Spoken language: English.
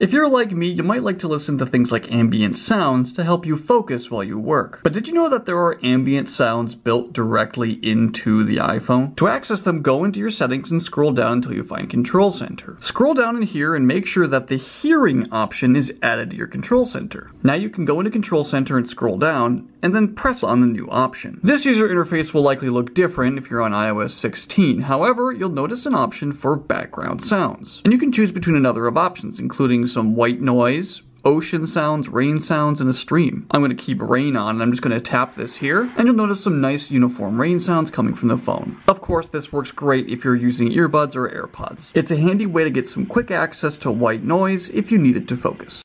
If you're like me, you might like to listen to things like ambient sounds to help you focus while you work. But did you know that there are ambient sounds built directly into the iPhone? To access them, go into your settings and scroll down until you find Control Center. Scroll down in here and make sure that the hearing option is added to your Control Center. Now you can go into Control Center and scroll down, and then press on the new option. This user interface will likely look different if you're on iOS 16. However, you'll notice an option for background sounds. And you can choose between a number of options, including some white noise, ocean sounds, rain sounds, and a stream. I'm going to keep rain on, and I'm just going to tap this here, and you'll notice some nice uniform rain sounds coming from the phone. Of course, this works great if you're using earbuds or AirPods. It's a handy way to get some quick access to white noise if you need it to focus.